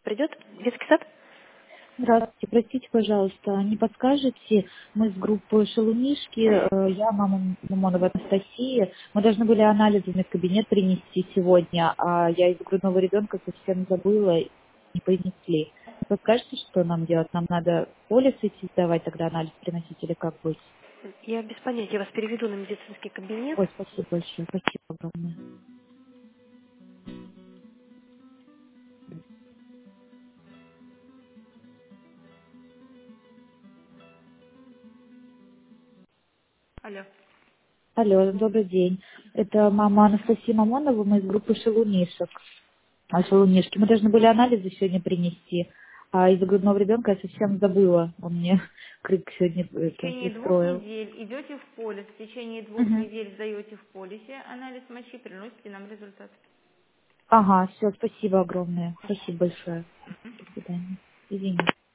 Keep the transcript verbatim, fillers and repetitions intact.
Придет? Детский сад? Здравствуйте, простите, пожалуйста, не подскажете, мы с группы «Шалунишки», э, я мама Мамонова Анастасия, мы должны были анализы в медкабинет принести сегодня, а я из грудного ребенка совсем забыла, и не принесли. Не подскажете, что нам делать? Нам надо полис идти сдавать, тогда анализ приносить или как быть? Я без понятия. Я вас переведу на медицинский кабинет. Ой, спасибо большое, спасибо огромное. Алло. Алло, добрый день. Это мама Анастасия Мамонова, мы из группы «Шалунишек». А шалунишки. Мы должны были анализы сегодня принести, а из-за грудного ребенка я совсем забыла. Он мне крик сегодня В это, течение двух устроил. недель идете в полис, в течение двух Мгм. недель сдаете в полисе анализ мочи, приносите нам результат. Ага, все, спасибо огромное. Спасибо большое. До свидания. Извините.